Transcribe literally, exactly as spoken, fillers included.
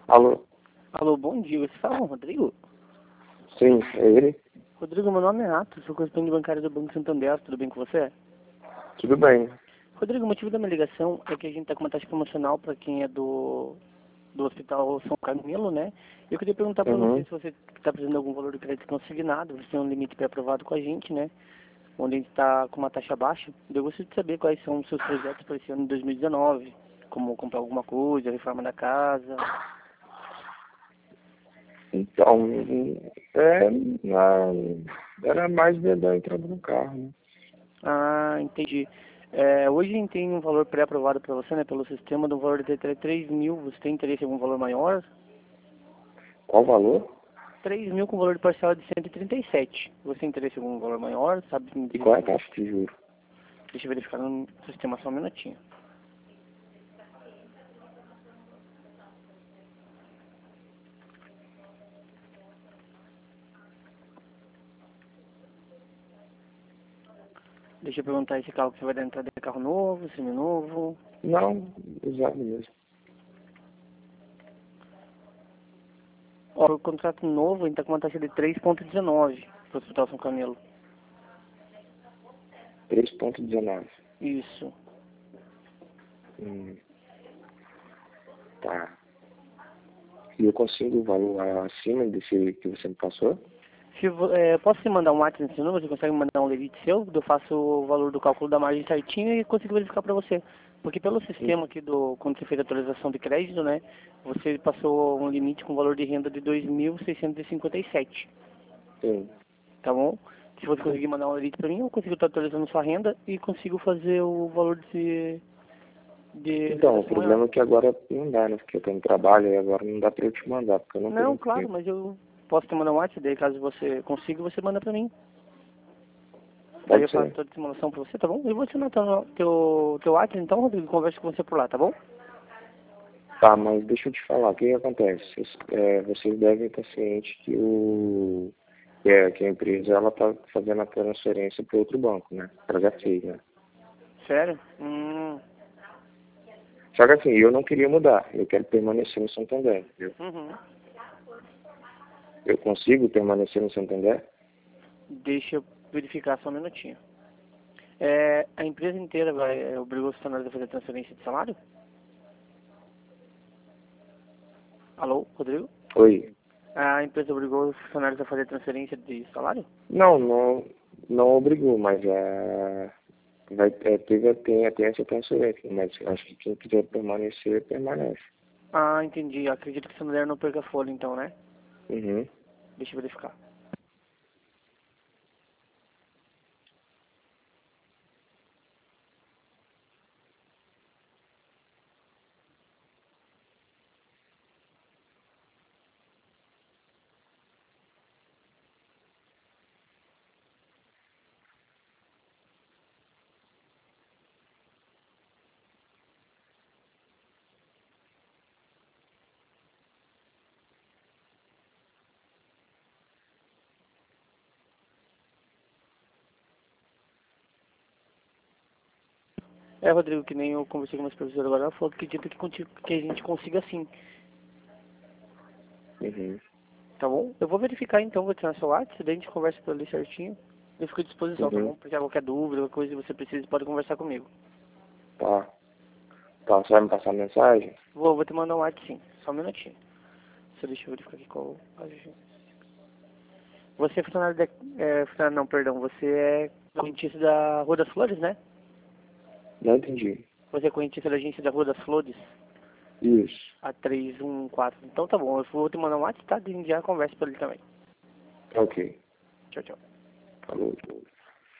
Alô? Alô, bom dia. Você fala com o Rodrigo? Sim, é ele? Rodrigo, meu nome é Atos, sou correspondente bancário do Banco Santander. Tudo bem com você? Tudo bem. Rodrigo, o motivo da minha ligação é que a gente está com uma taxa promocional para quem é do, do Hospital São Camilo, né? Eu queria perguntar para você Uhum. se você está precisando de algum valor de crédito consignado. Você tem um limite pré-aprovado com a gente, né? Onde a gente está com uma taxa baixa. Eu gostaria de saber quais são os seus projetos para esse ano de dois mil e dezenove. Como comprar alguma coisa, reforma da casa. Então, é, na, era mais ver da entrada no carro, né? Ah, entendi. É, hoje a gente tem um valor pré-aprovado para você, né, pelo sistema, do valor de até três mil. Você tem interesse em algum valor maior? Qual o valor? Três mil com valor de parcela de cento e trinta e sete. Você tem interesse em algum valor maior? Sabe me E dizer qual é a se... taxa de juros? Deixa eu verificar no sistema só um minutinho. Deixa eu perguntar esse carro que você vai dar entrada de carro novo, seminovo. Não, usado mesmo. Ó, o contrato novo, a gente tá com uma taxa de três vírgula dezenove para o Hospital São Camilo. três ponto dezenove. Isso. Hum, tá. E eu consigo o valor acima desse que você me passou? Se, vo- é, posso te mandar um WhatsApp nesse número? Você consegue me mandar um limite seu? Eu faço o valor do cálculo da margem certinho e consigo verificar para você. Porque pelo Sim. sistema aqui, do, quando você fez a atualização de crédito, né? Você passou um limite com valor de renda de dois mil seiscentos e cinquenta e sete. Sim. Tá bom? Se você conseguir mandar um limite para mim, eu consigo estar atualizando sua renda e consigo fazer o valor de, de Então, o liberação maior. problema é que agora não dá, né? Porque eu tenho trabalho e agora não dá pra eu te mandar, porque eu não Não, tenho claro, tempo. mas eu posso te mandar um WhatsApp, daí caso você consiga, você manda para mim. Daí eu Pode faço ser. toda a simulação pra você, tá bom? Eu vou te anotar no teu, teu WhatsApp, então, Rodrigo, converso com você por lá, tá bom? Tá, mas deixa eu te falar, o que, que acontece? Vocês, é, vocês devem estar cientes que, o, que, a, que a empresa ela está fazendo a transferência para outro banco, né? Para já fez, né? Sério? Hum, Só que assim, eu não queria mudar, eu quero permanecer no Santander, entendeu? uhum. Eu consigo permanecer no Santander? Deixa eu verificar só um minutinho. É, a empresa inteira vai, é, obrigou os funcionários a fazer transferência de salário? Alô, Rodrigo? Oi. A empresa obrigou os funcionários a fazer transferência de salário? Não, não, não obrigou, mas é, vai, é, teve, tem, tem essa transferência, mas acho que quem quiser permanecer, permanece. Ah, entendi. Acredito que essa mulher não perca folha, então, né? Uhum. Deixa eu verificar. É, Rodrigo, que nem eu conversei com meus professores agora, ela falou que acredita que, conti- que a gente consiga sim. Uhum. Tá bom? Eu vou verificar então, vou tirar seu WhatsApp, daí a gente conversa por ali certinho. Eu fico à disposição, tá Uhum. bom? Porque qualquer dúvida, qualquer coisa que você precise, pode conversar comigo. Tá. Tá, você vai me passar a mensagem? Vou, vou te mandar um WhatsApp sim, só um minutinho. Só deixa eu verificar aqui qual... Você é funcionário da... É, funcionário não, perdão, você é correntista da Rua das Flores, né? Não entendi. Você é correntista da agência da Rua das Flores, Isso. a três um quatro. Então tá bom, eu vou te mandar um WhatsApp, tá? A gente já conversa por ali também. Ok. Tchau, tchau. Falou.